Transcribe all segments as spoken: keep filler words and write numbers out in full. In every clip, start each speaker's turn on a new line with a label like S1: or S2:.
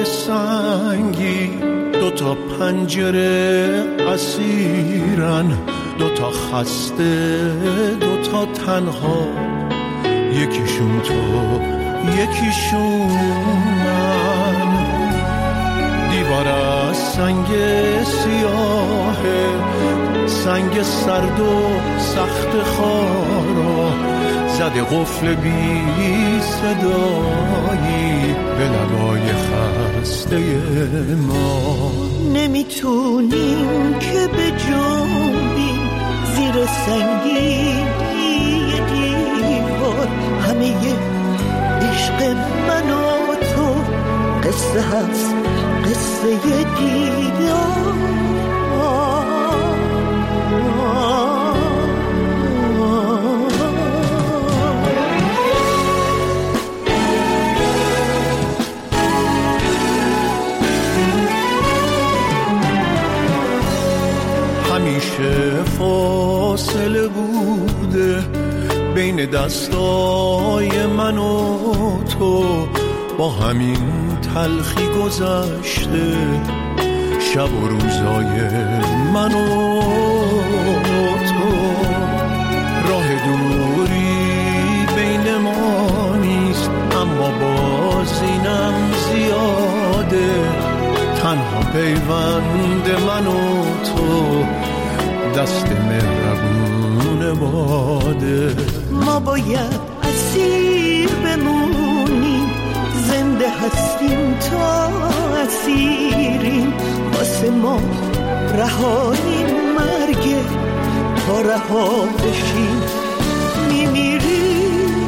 S1: سنگی، دو تا پنجره اسیرن، دو تا خسته دو تا تنها، یکیشون تو یکیشون من. دیوار از سنگ سیاهه، سنگ سرد و سخت خارا، زده قفل بی صدایی به لبای خسته ما.
S2: نمیتونیم که به جنبیم زیر سنگین دیوار، همه عشق من و تو قصه هست، قصه دیدار.
S1: همیشه فاصله بوده بین دستای من و تو، با همین تلخی گذشته شب و روزای من و تو. راه دوری بین ما نیست، اما باز اینم زیاده، تنها پیوند من و تو دست مهربون باده.
S2: ما باید اسیر بمونیم، زنده هستیم تا اسیریم، واسه ما رهایی مرگه، تا رها بشیم میمیریم.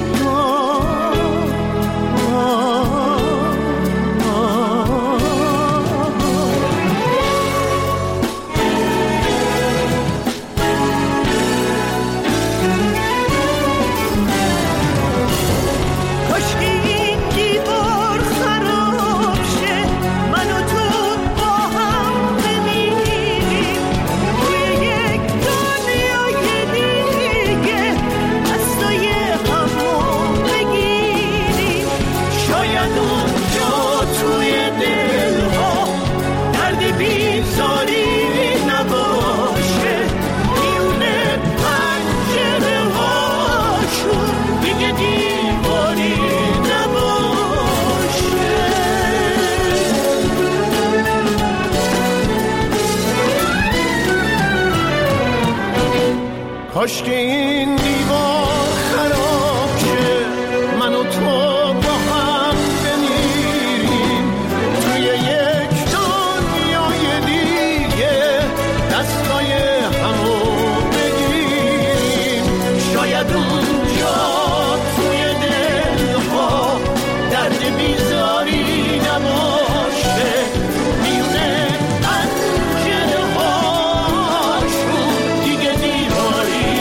S1: کاش که این دیوار خراب شه، من و تو با هم بمیریم توی یک دنیای دیگه، دستای همو بگیریم. شاید اونجا توی دلها درد بیزاری نباشه، میونه پنجره هاشون دیگه دیواری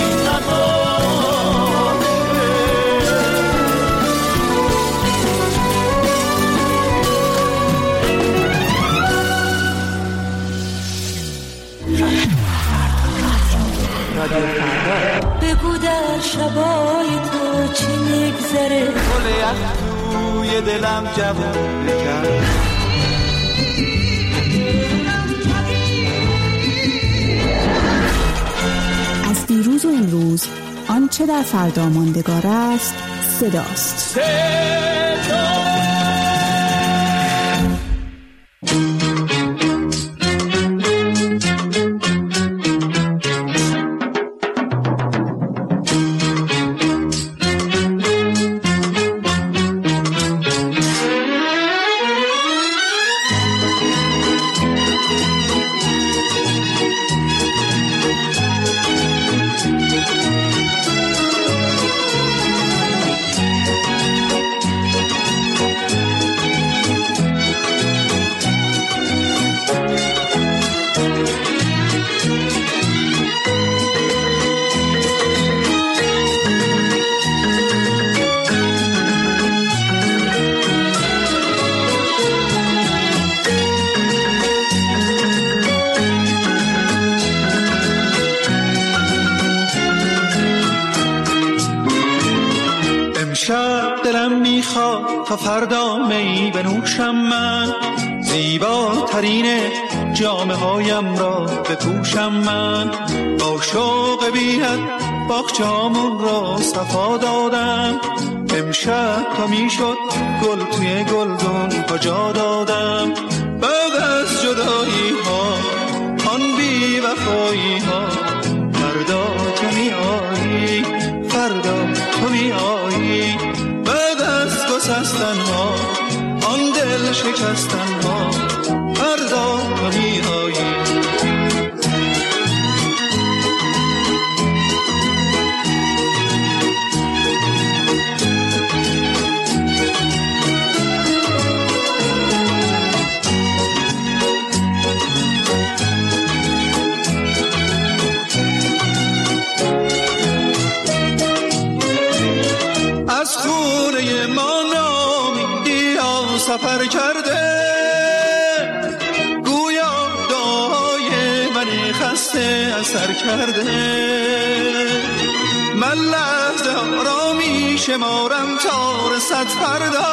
S2: بگو در شبای تو چی میگذره،
S3: گل یخ توی دلم جوون بکن.
S4: از دیروز و امروز آنچه در فردا ماندگار است صداست.
S1: صدا
S3: میخواد تا فردا می بنوشم من، زیباترین جامه هایم را بپوشم من. با شوق بی‌حد باغچه‌هامون را صفا دادم، امشب تا میشد گل توی گلدون ها جا دادم. بعد از جدایی ها آن بی وفایی ها، فردا تو می آیی، فردا تو می آیی. بعد از گسستن ها آن دل شکستن ها، فردا تو می آیی. سفر کرده گویا دعای من خسته اثر کرده. من لحظه ها را می شمارم تا رسد فردا،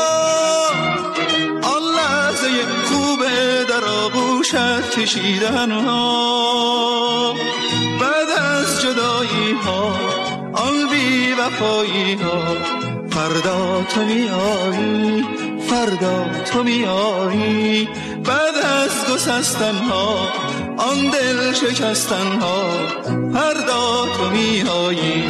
S3: آن لحظه خوبه در آغوشت کشیدن ها. بعد از جدایی ها آن بی وفایی ها، فردا تو می آیی، فردا تو می آیی. بعد از گسستن ها آن دل شکستن ها، فردا تو می آیی.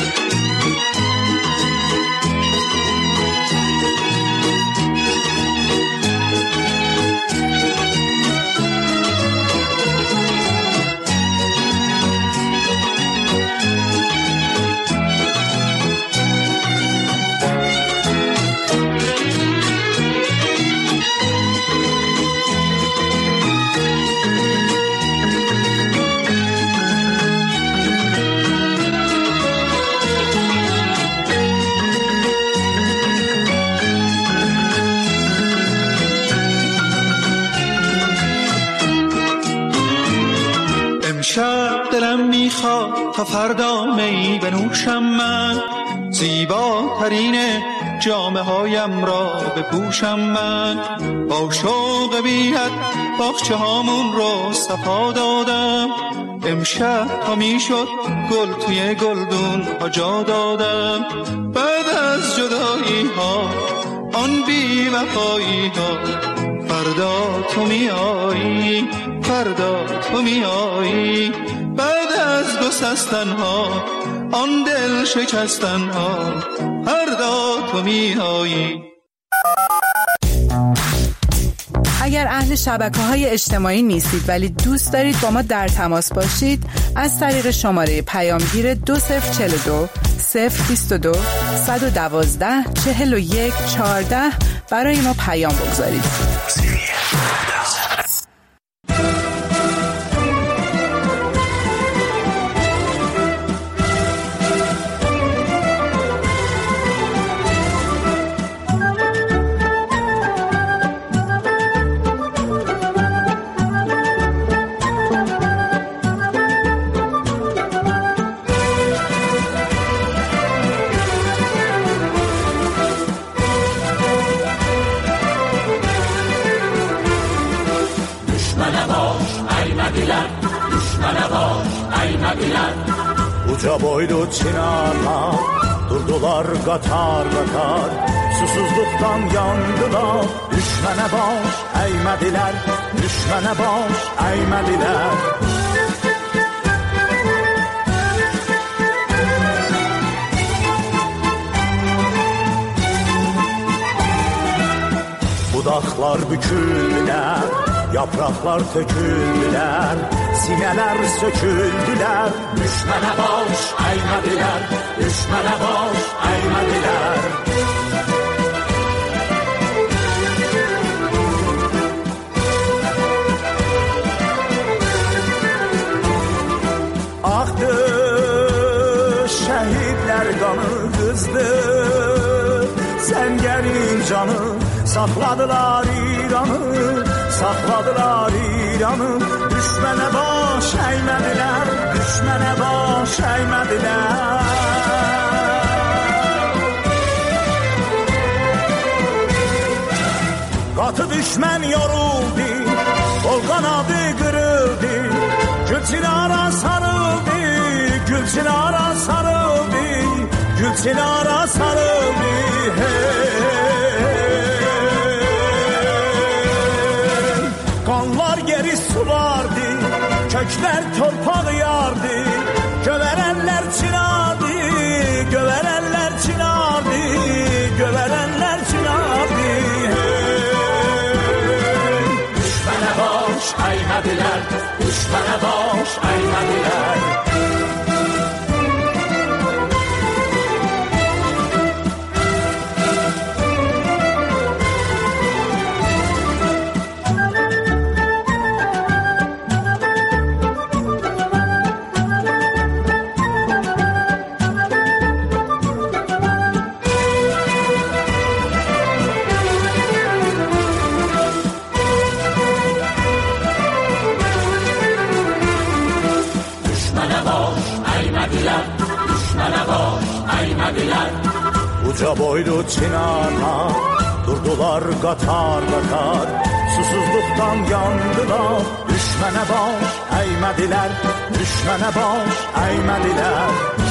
S3: شب دلم میخواد تا فردا می بنوشم من، زیباترین جامه هایم را بپوشم من. با شوق بی‌حد باغچه هامون رو صفا دادم، امشب تا میشد گل توی گلدون ها جا دادم. بعد از جدایی ها آن بی وفایی ها، فردا تو می آیی، فردا تو می آیی. بعد از گسستن ها آن دل شکستن ها، فردا تو می آیی.
S5: اگر اهل شبکه‌های اجتماعی نیستید ولی دوست دارید با ما در تماس باشید، از طریق شماره پیامگیر دو صفر چهل و دو صفر بیست و دو صد و دوازده چهل و یک چهارده برای ما پیام بگذارید.
S1: Uca boylu çınarlar durdular qatar qatar, susuzluqdan yandılar. Düşmənə baş əymədilər, düşmənə baş əymədilər. Budaqlar büküldülər, yapraklar töküldülər, sinələr söküldülər. Düşmənə baş əymədilər, düşmənə baş əymədilər. Axdı şəhidlər qanı qızdı, səngərin canı. Sakladılar İran'ı, sakladılar İran'ı. Düşmene baş eğmediler, düşmene baş eğmediler. Atı düşmən yoruldu, kol kanadı kırıldı, gül çinara sarıldı, gül çinara sarıldı, gül çinara sarıldı. Hey. Kanlar geri sulardı, kökler torpağı yardı, göverenler çınardı, göverenler çınardı, göverenler çınardı. Düşmene baş eğmediler, düşmene baş eğmediler. Uca boylu çinana durdular katar katar, susuzluktan yandılar. Düşmene baş eğmediler, düşmene baş eğmediler.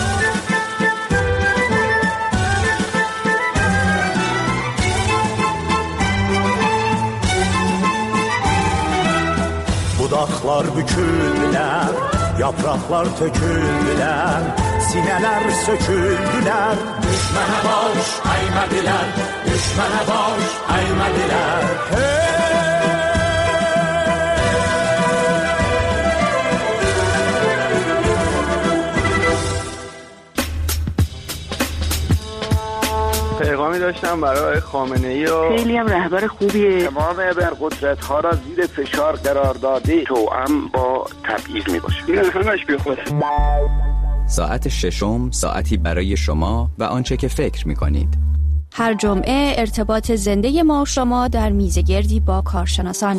S1: Budaklar büküldüler, yapraklar töküldüler, sineler söküldüler. Düşmene baş eğmediler, düşmene baş eğmediler. Hey!
S6: پیغامی داشتم برای خامنه‌ای و
S7: خیلی هم رهبر خوبیه.
S6: تمام ابرقدرت‌ها را زیر فشار قرار داده، توأم با تبعیض میباشه. این همش بیخوده.
S8: ساعت ششم، ساعتی برای شما و آنچه که فکر می‌کنید.
S9: هر جمعه ارتباط زنده ما و شما در میزگردی با کارشناسان.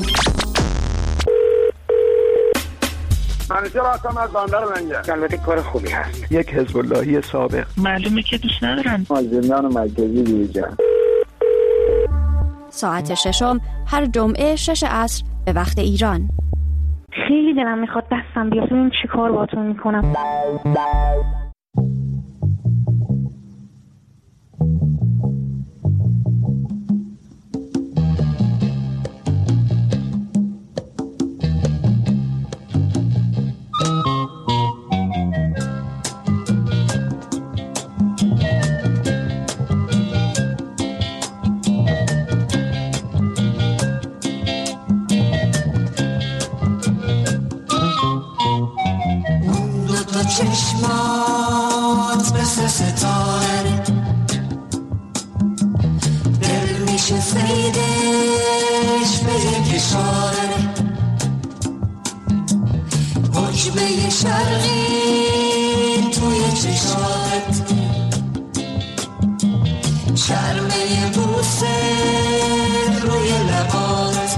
S6: منیجر هستم از بندر منجر. البته کار خوبی هست.
S3: یک حزب اللهی سابق.
S7: معلومه که دوست ندارن.
S6: مازندران مرکزی دیجا.
S9: ساعت ششم هر جمعه شش عصر به وقت ایران.
S7: خیلی دلم میخواد دستم بیاد ببینم چی کار باهاتون میکنم.
S10: چشمات مثل ستاره دل میشه سیدش به یک اشاره حجبه شرقی توی چشات شرمه بوسه روی لبات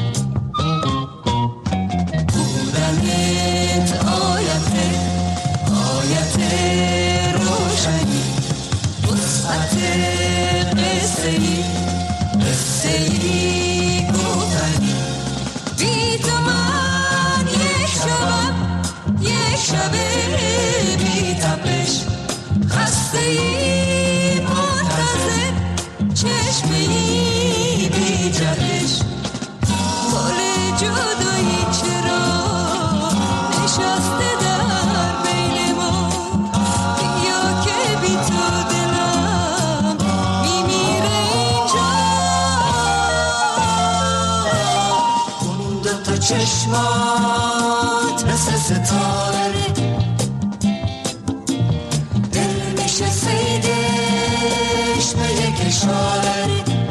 S10: بودنت آیته آیت روشنی وسعت قصه ای قصه ای گفتنی بی تو من یک شبم یک شب بی تپش خسته ای منتظر چشمه ای بی جهش گل جدایی چرا نشسته در چشمات مثل ستاره دل میشه سیدش به یک اشاره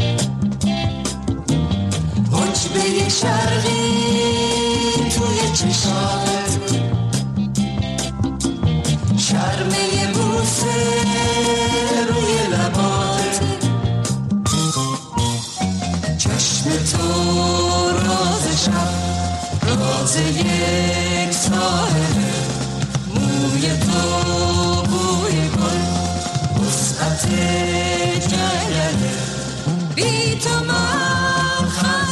S10: حجبه شرقی توی چشات شرمه بوسه روی لبات چشم تو راز شب راز یک ساحله موی تو بوی گل وسعت جنگله بی تو من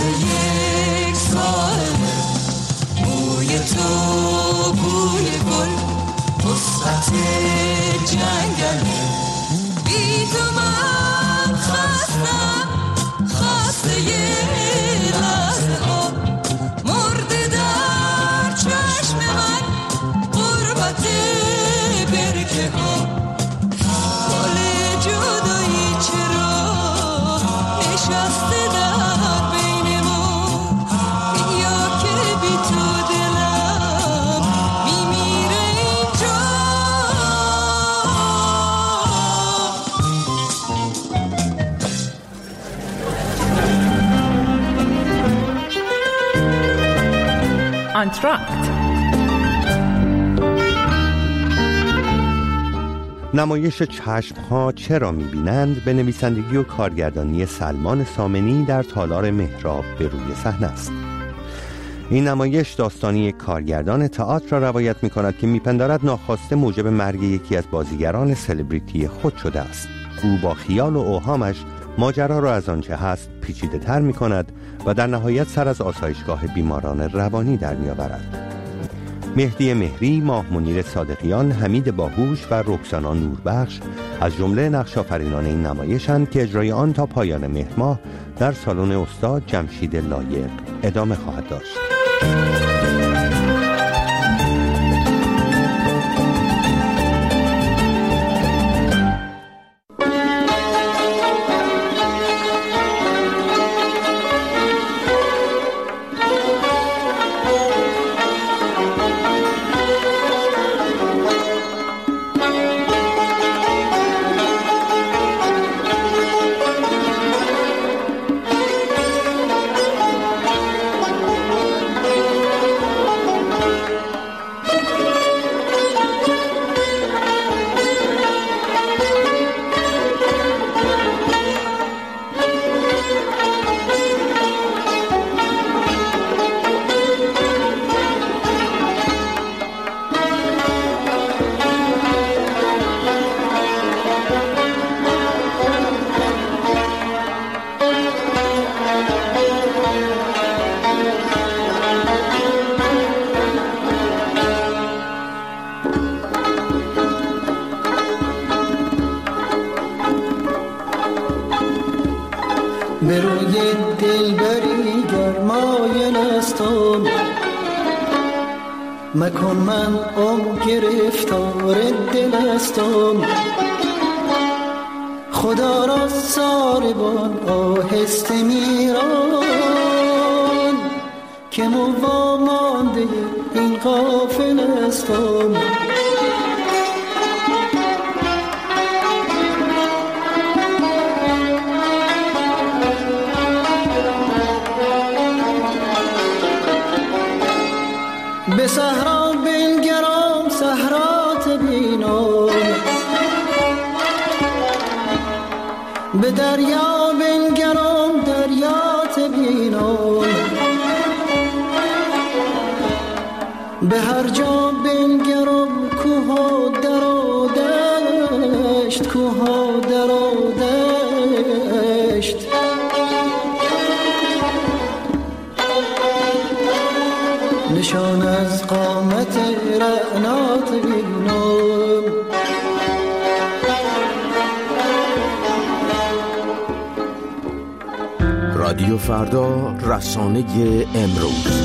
S10: یک ساله، موی تو بوی گل، وسعت جنگله. بی تو من خستم، خسته یه لحظه ها، مرده در چشم من غربت برکه ها. گل جدایی چرا نشسته در بین ما، یا که بی تو دلم میمیره اینجا.
S5: آنتراکت
S11: نمایش چشم‌ها چرا می‌بینند به نویسندگی و کارگردانی سلمان سامنی در تالار مهراب به روی صحنه است. این نمایش داستانی یک کارگردان تئاتر را روایت می‌کند که می‌پندارد ناخواسته موجب مرگ یکی از بازیگران سلبریتی خود شده است. او با خیال و اوهامش ماجرا را از آنچه هست پیچیده‌تر می‌کند و در نهایت سر از آسایشگاه بیماران روانی در می‌آورد. مهدی مهری، ماه منیر صادقیان، حمید باهوش و رکسانا نوربخش از جمله نقش آفرینان این نمایش‌اند که اجرای آن تا پایان مهر ماه در سالن استاد جمشید لایق ادامه خواهد داشت.
S12: به روی دلبری گرمایل استم، مکن من ام گرفتار دل استم. خدا را ساربان آهسته میران، که موامانده این غافل استم. به صحرا بنگرم صحرات بینم، به دریا بنگرم دریات بینم. به هر جا بنگرم کوه و در و دشت، کوه و در و دشت. نشان از قامت رعنات بینم.
S13: رادیو فردا، رسانه امروز.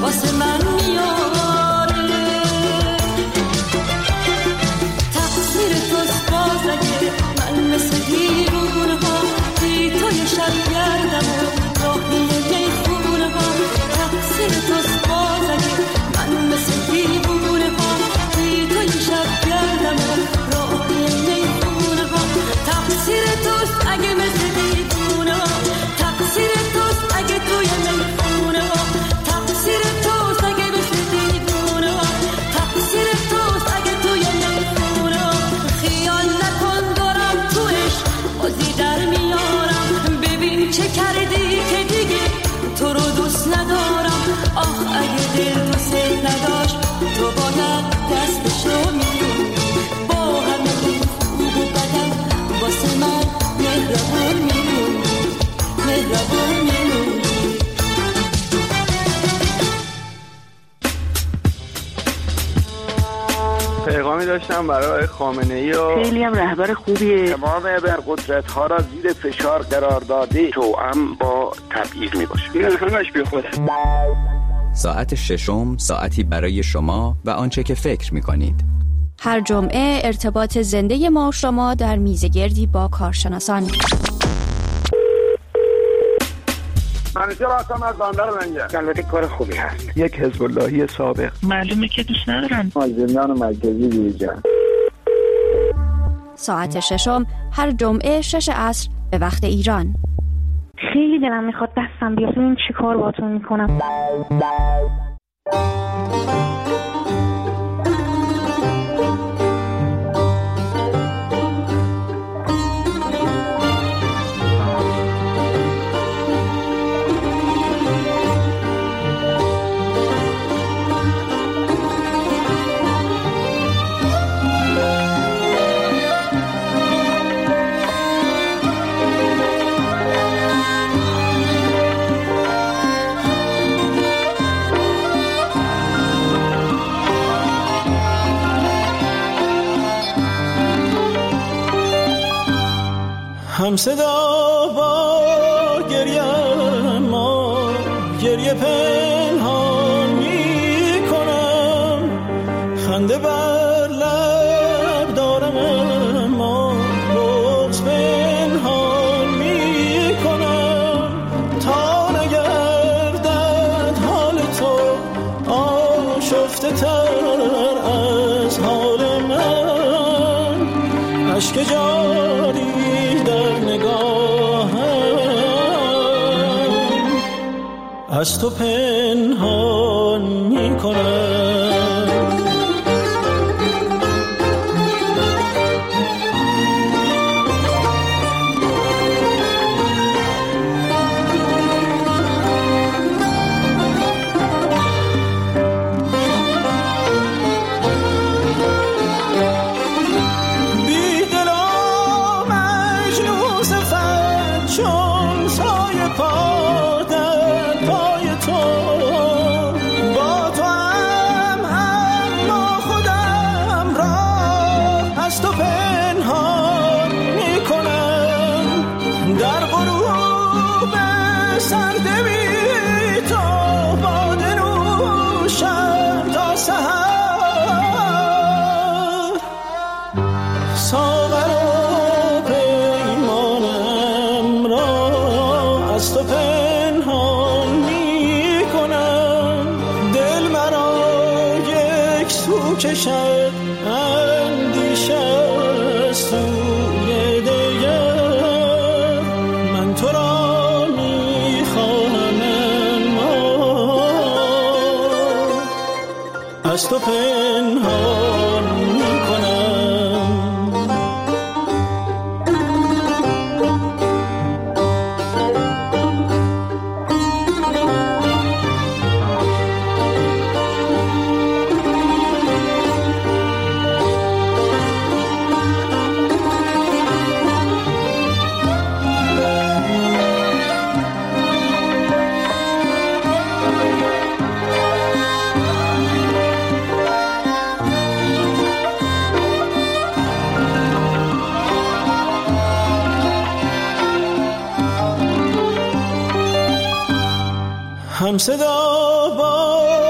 S10: واسه من میاره. تقصیر توست باز اگه من مثل دیوونه ها بی توی شب گردم و راهی میخونه ها. تقصیر توست باز اگه من مثل دیوونه ها بی توی شب گردم و راهی میخونه ها. تقصیر توست اگه مثل دیوونه ها، تقصیر توست اگه توی میخونه ها. تقصیر توست اگه مثل دیوونه ها، تقصیر توست اگه توی میخونه ها. خیال نکن دارم توش بازی در میارم، ببین چه کردی که دیگه تو رو دوست ندارم. آه اگه دل دوست نداشت تو باید دستشو میگم، با همه خوب و بدم واسه من مهربون میمون، مهربون میمون.
S6: پیغامی داشتم برای خامنه‌ای و
S14: خیلی هم رهبر خوبیه.
S6: تمام ابرقدرت ها را زیر فشار قرار داده توأم با تبعیض می باشه. این همش بی خوده.
S8: ساعت ششم ساعتی برای شما و آنچه که فکر می کنید.
S9: هر جمعه ارتباط زنده ما و شما در میزگردی با کارشناسان.
S6: منیجر هستم از بندر لنگر. البته کار خوبی هست. یک حزب اللهی سابق.
S14: معلومه که دوست ندارن.
S6: مازندران مرکزی دیجا.
S9: ساعت ششم هر جمعه شش عصر به وقت ایران.
S7: خیلی دلم میخواد دستم بیاد ببینیم چی کار باهاتون میکنم.
S12: هم صدا با گریه ما گریه پنهان می کنم، خنده بر لب دارم اما بغض پنهان می کنم. تا نگردد حال تو آشفته تر از حال من، اشک جاری از تو پنهان می کنم. بی دل و مجنون صفت چون سایه پا کشد اندیشه سوی دیگر، من تو را میخواهم اما از تو پنهان میکنم. هم صدا با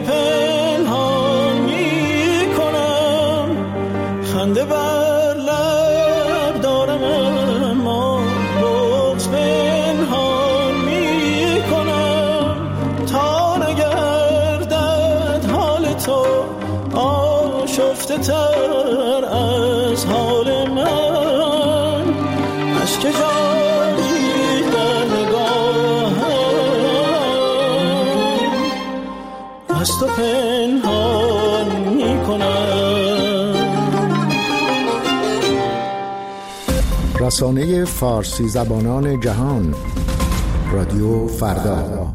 S12: پنهان می کنم، خنده بر لب دارم اما بغض پنهان می کنم، تا نگردد حال تو آشفته تر از حال من، اشک جاری در نگاهم از تو پنهان می کنم.
S15: رسانه فارسی زبانان جهان، رادیو فردا.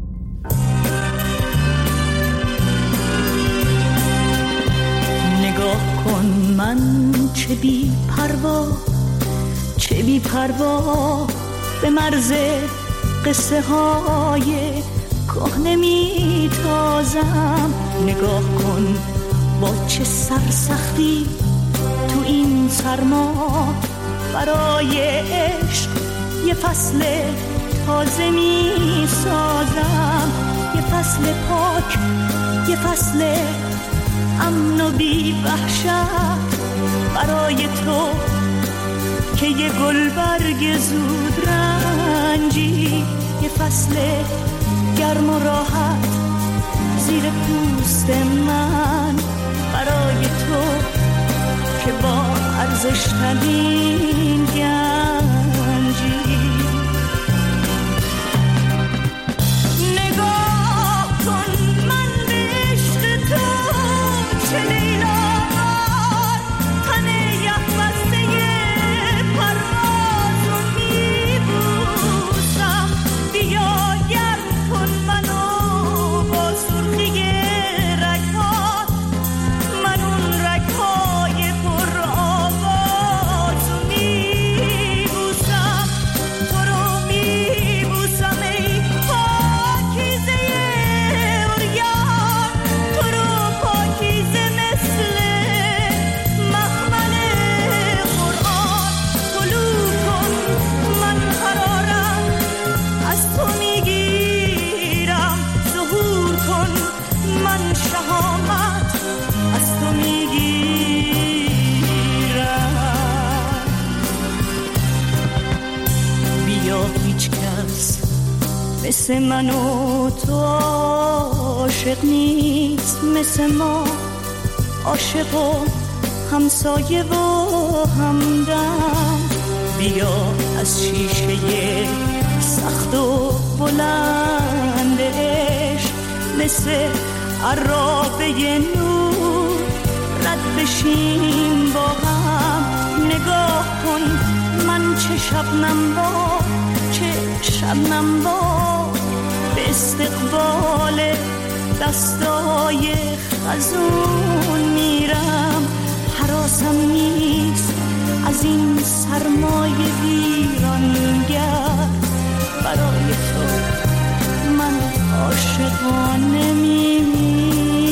S2: نگاه کن من چه بی پروا، چه بی پروا به مرز قصه های کهنه می تازم. نگاه کن با چه سرسختی تو این سرما برای عشق یه فصل تازه می سازم، یه فصل پاک، یه فصل امن و بی وحشت برای تو که یه گل برگ زود رنجی، یه فصل گرم و راحت زیر پوست من برای تو که با ارزش ترین گنجی. نگاه کن من به عشق تو چه لیلان، تن یخ بسته پرواز رو میبوسم، بیا گرم کن منو با سرخی رگ‌هات، من اون رگ‌های پر آواز رو میبوسم، تو رو میبوسم ای پاکیزه عریان، تو رو پاکیزه مثل مخمل قرآن. گلو کن من قرارم از تو میگیرم، ظهور کن من شهامت از تو میگیرم. بیا هیچ کس مثل من و تو عاشق نیست، مثل ما عاشق و همسایه و همدم. بیا از شیشه سخت و بلند عشق مثل عرابه نور رد بشیم با هم. نگاه کن من چه شبنم با، چه شبنم با به استقبال دستای خزون میرم. حراسم نیست از این سرمای ویرانگر، برای تو من عاشقانه میمیرم.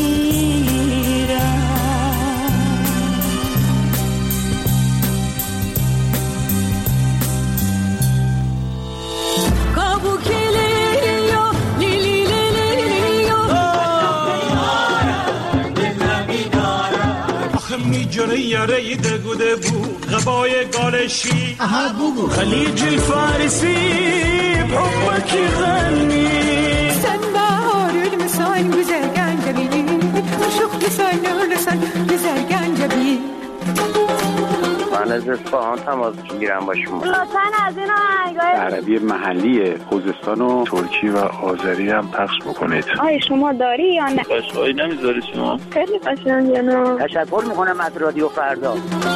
S12: میجره یاره دگوده بو غبای گالشی
S16: اها بوگو
S12: خلیج الفارسی بحبك غني
S17: سن بهار المسان گذرگن جبی عشق لسان لسان گذرگن جبی.
S6: من از اصفهان تماس میگیرم با شما.
S7: لطفاً از این آهنگای
S6: عربی محلی خوزستان و ترکی و آذری هم پخش بکنید.
S7: آیا شما داری یا نه؟
S6: قشنگی نمیذاری شما؟
S7: خیلی قشنگه. نه
S14: تشکر میکنم از رادیو فردا.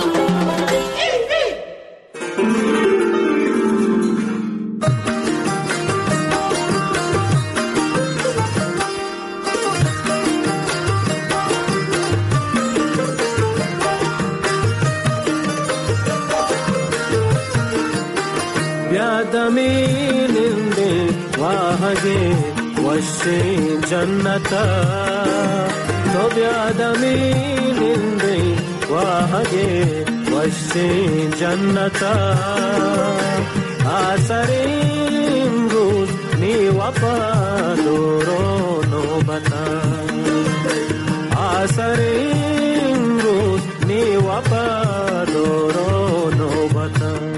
S12: دمیننده واهگه وشی جنتا تو بیادمیننده واهگه وشی جنتا آسرین روز نی وفا دورو نوبتا
S16: اثر این روز نیوا پدار و نوبتم.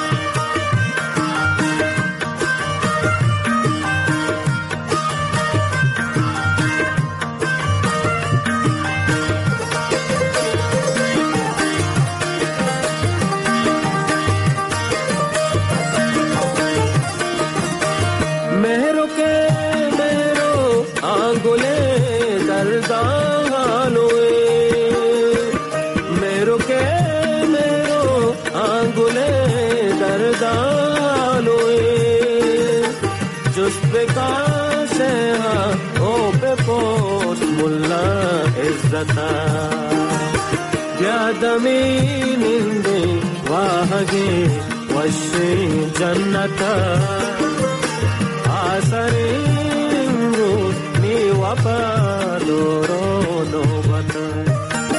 S16: یادمی نندی واهگی وشی جنتا آسرین روز نیوا پدار و نوبتم.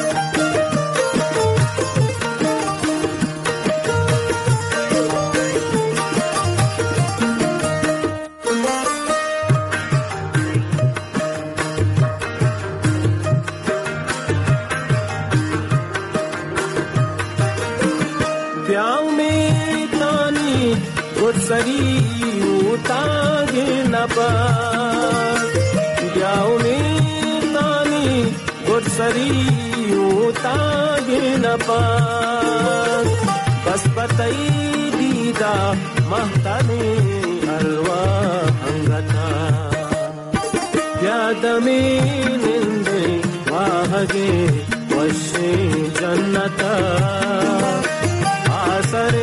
S16: सरी उतागे न पास जाऊनी तानी गुरसरी उतागे न पास बस पतई दीदा महताने हलवा अंगता यादमी निंदे वाहगे वशे जन्नता आसरे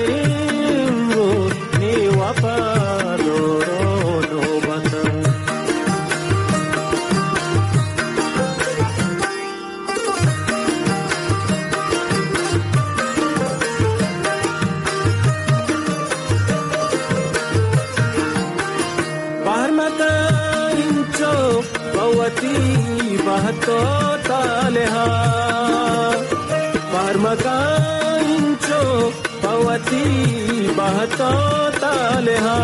S16: बहतो तालेहा परमकांचो पवती बहतो तालेहा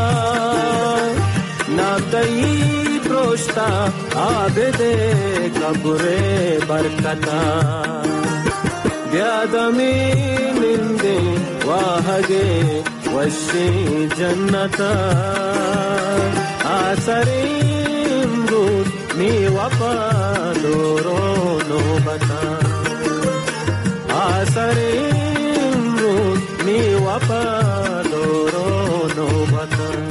S16: नातई प्रोष्टा आबदे कबरे बरकता व्यादमी निंदे वाहगे वशी जन्नता आसरे نیوا پدار و نوبتم. آسر امروز نیوا پدار و نوبتم.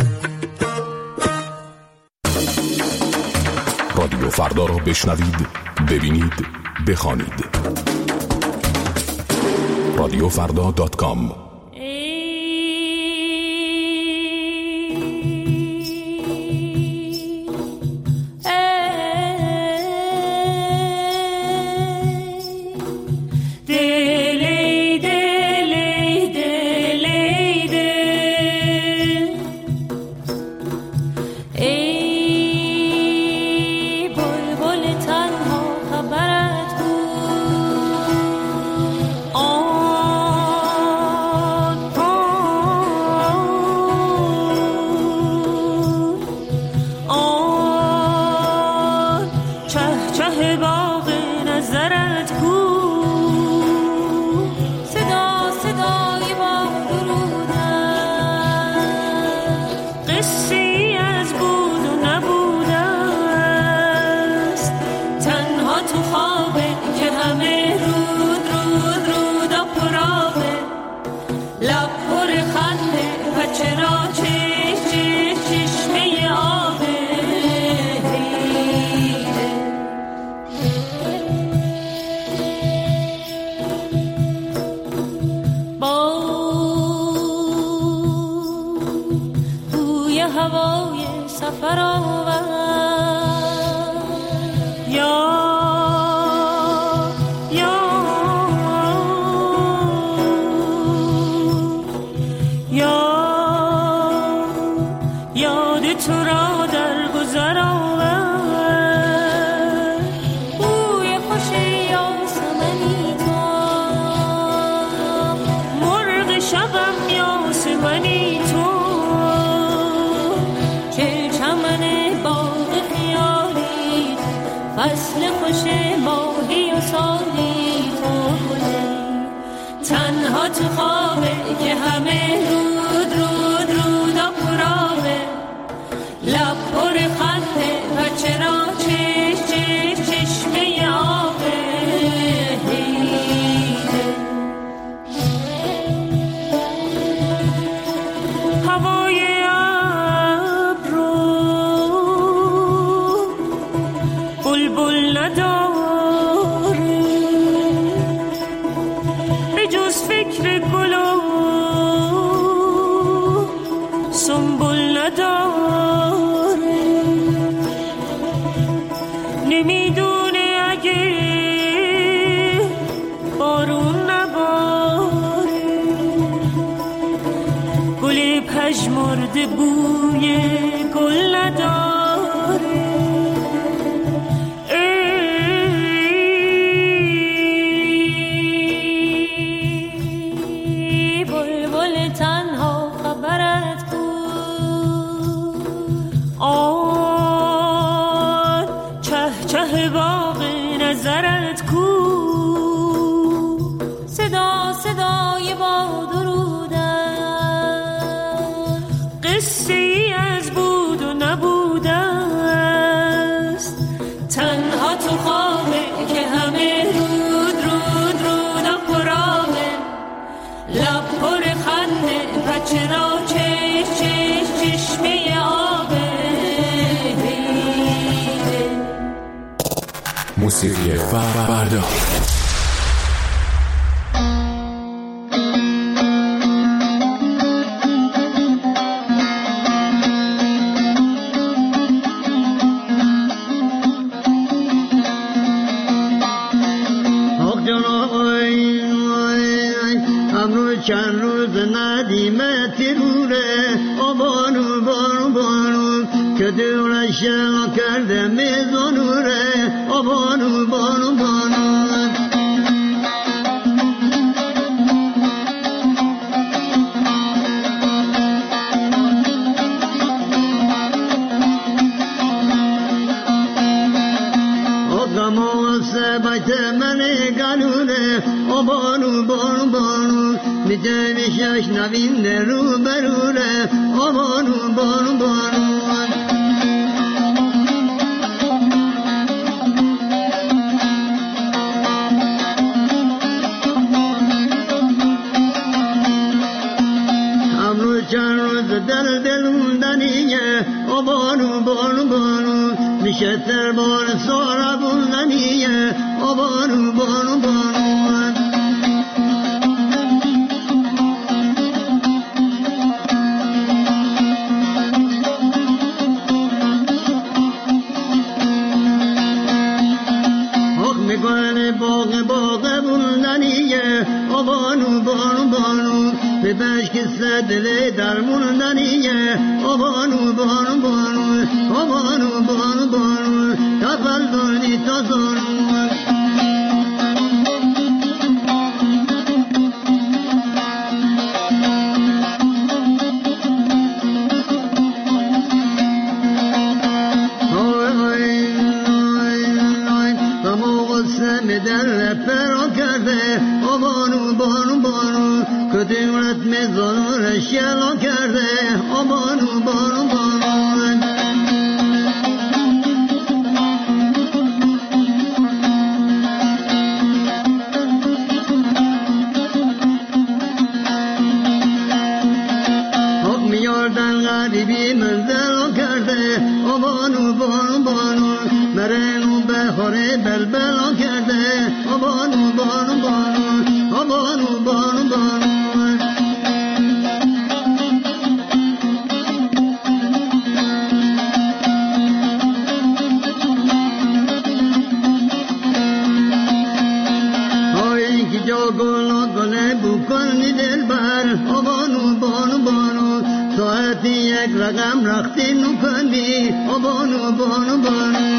S18: رادیو فردا را بشنوید، ببینید، بخوانید. رادیو فردا دات کام.
S10: نظرت کو، صدا صدای با درودن، قصه ای از بود و نبوده است، تنها تو خوابه که همه رود رود رود و پرامه، لب پر خنده بچه را چش چش چشمه آبه.
S18: موسیقی فردا.
S19: چند روز ندیمه تیروره آبانو بانو بانو که دورش کرده میزانوره آبانو بانو بانو آقامو سبایت منی گلوره آبانو بانو بانو میده میشش نوین رو بروره آبانو بانو بانو امروز چند روز دل دل موندنیه آبانو بانو بانو میشه تر بار سارا بوندنیه آبانو بانو بانو باغ باغ بوندنیه آبانو بانو بانو به بشک صدله در موندنیه آبانو بانو بانو آبانو بانو بانو تفل دانی تا زانو در فرا کرده آبانو بانو بانو کدیمت میزانو شلا کرده آبانو بانو بانو حق میاردن غریبی منزل کرده آبانو بانو بانو مرنو بخوره بلبلا کرده آبانو بانو بانو آبانو بانو بانو های که جا گلا گله بکنی دل بر آبانو بانو بانو ساعتی یک رقم رختی نکنی آبانو بانو بانو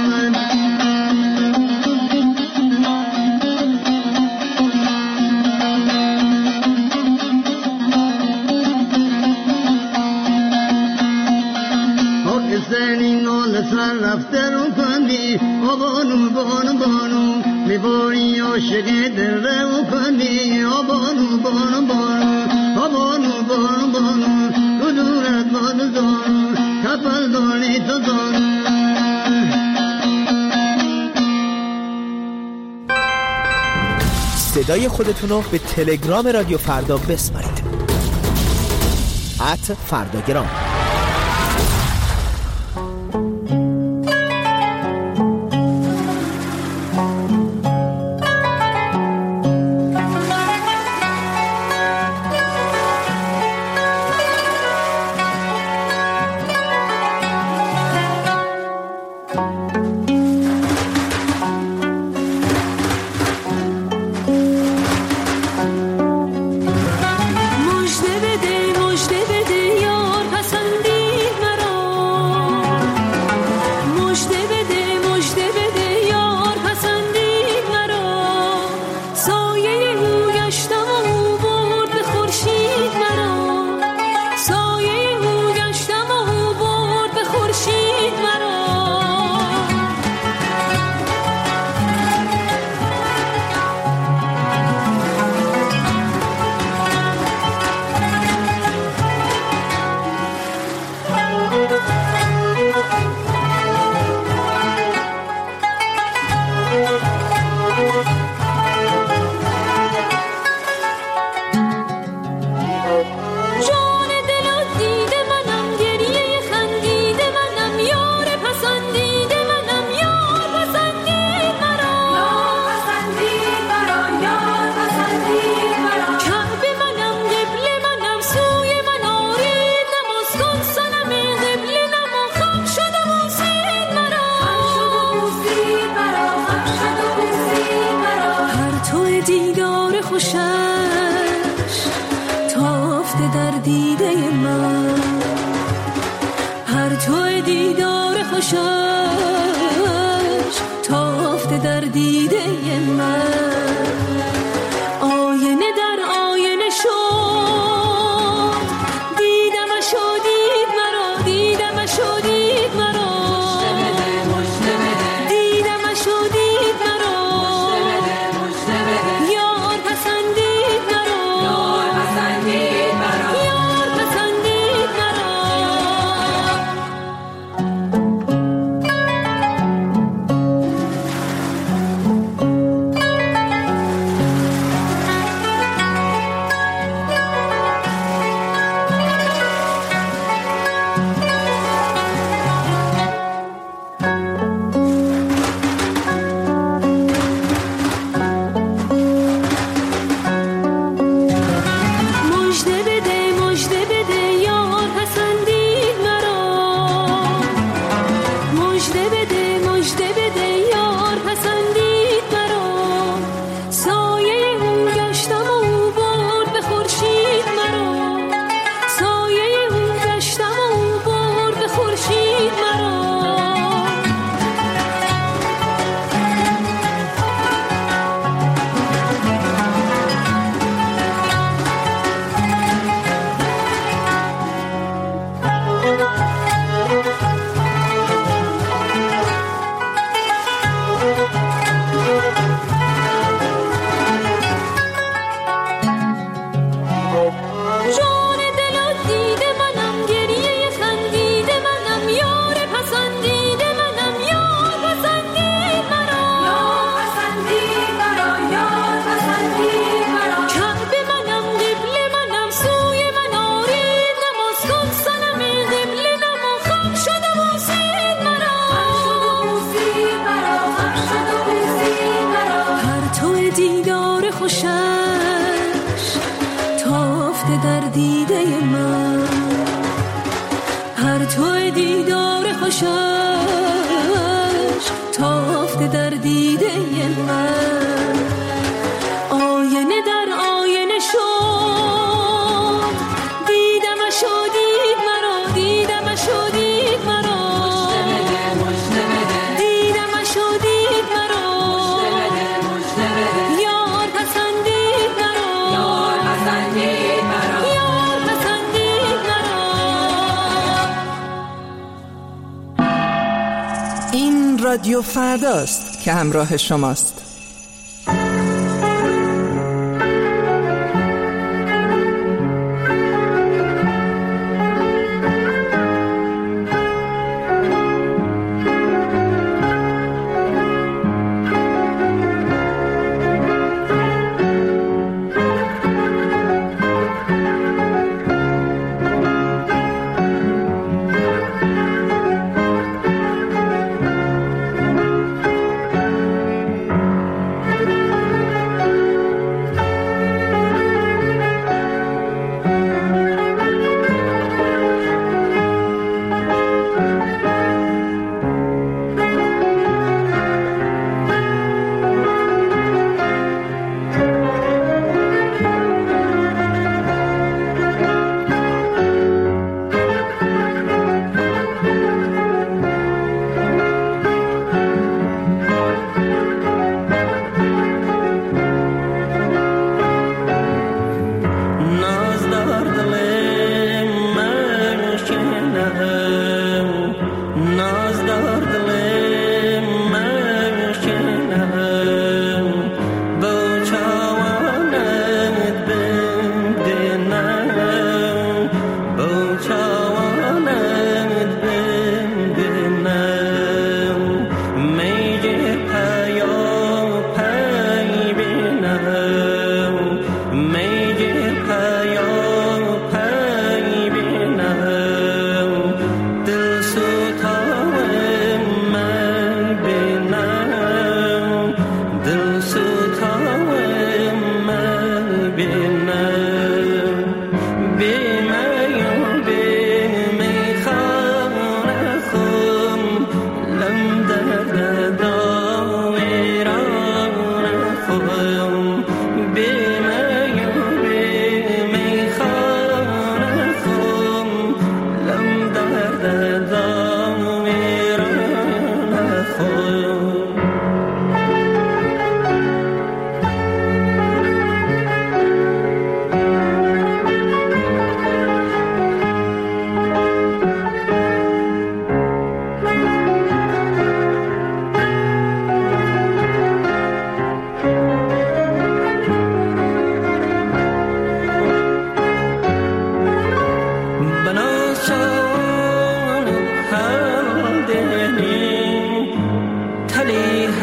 S19: سر رفته رو کندی آبانو بانو بانو میباری عاشق دل رو کندی آبانو بانو بانو آبانو بانو بانو تو دورت بانو زانو کفل دانی تو زانو
S20: صدای خودتونو به تلگرام رادیو فردا بسپارید ات فرداگرام.
S10: مژده بده مژده بده یار پسند دیدار خوشش تافته در دیده من، پرتو دیدار خوشش تافته در دیده من. آینه در آینه شد، دیدمش و دید مرا، دیدمش و دید مرا، دیدمش و دید مرا، یار پسندید مرا، یار پسندید مرا، یار پسندید مرا.
S5: رادیو فرداست که همراه شماست.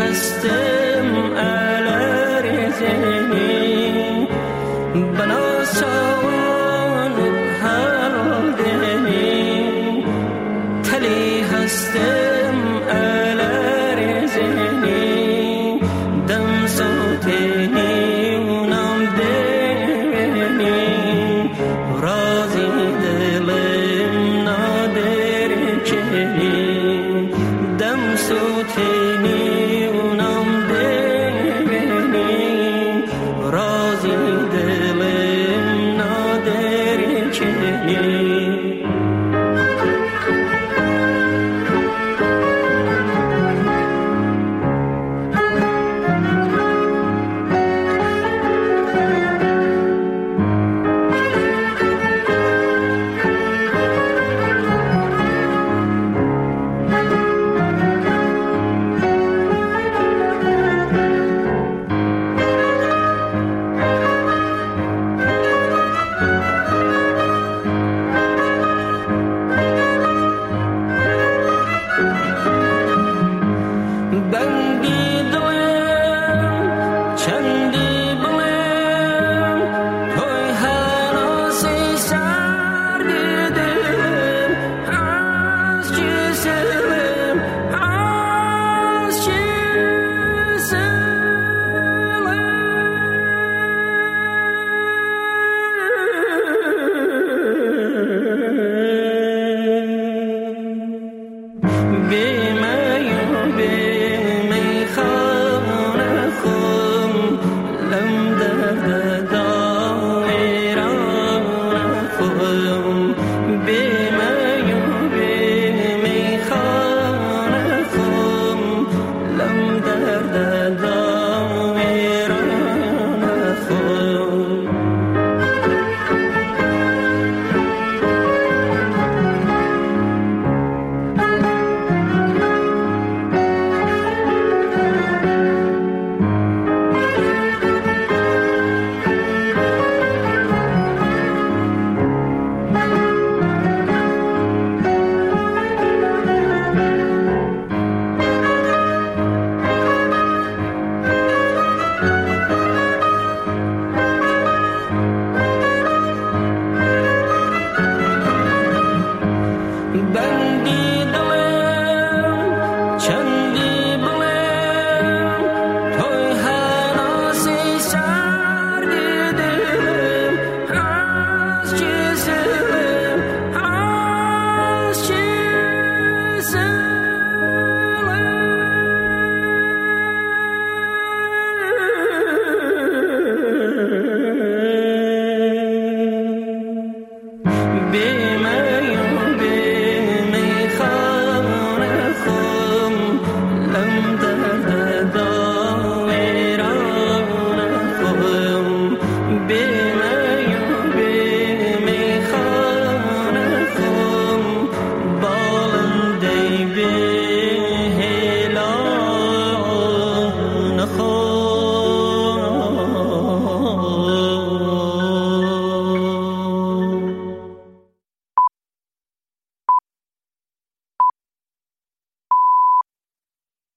S16: هستم علر زنی بناسان هر دنی تلی هستم علر زنی دم سوتنی اونم دنی رازی دلم نادر کنی دم سوتنی